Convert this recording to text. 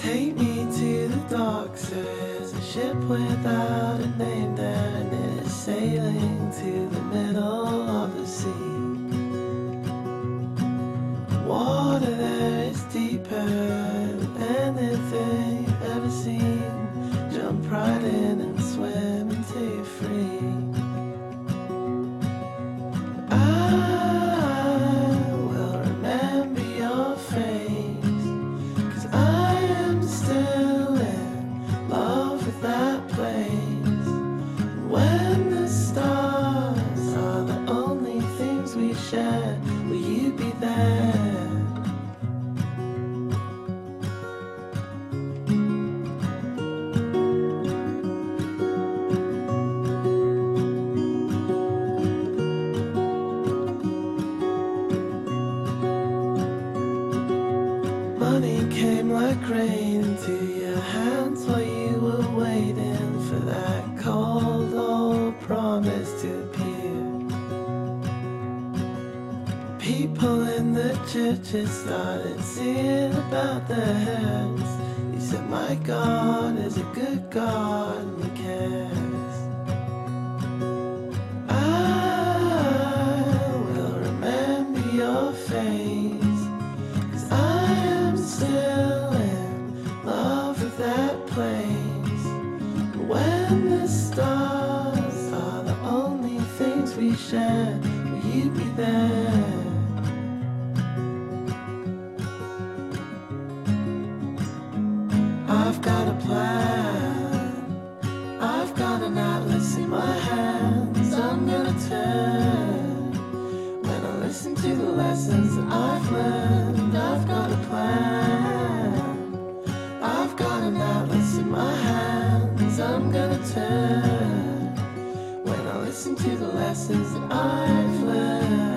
Take me to the docks. There's a ship without a name there, and it's sailing to the middle of the sea. Water there is deeper than anything you've ever seen. Jump right in and swim until you're free. I will remember your face, 'cause I am still in love with that place. When the stars are the only things we share, will you be there? Money came like rain into your hands while you were waiting for that cold old promise to appear. People in the churches started singing about their heads. They said, my God is a good God and He cares. I will remember your face, 'cause I am still in love with that place. When the stars are the only things we share, will you be there? I've got a plan, I've got an atlas in my hands. I'm gonna turn when I listen to the lessons that I've learned. I've got a plan, I've got an atlas in my hands. I'm gonna turn when I listen to the lessons that I've learned.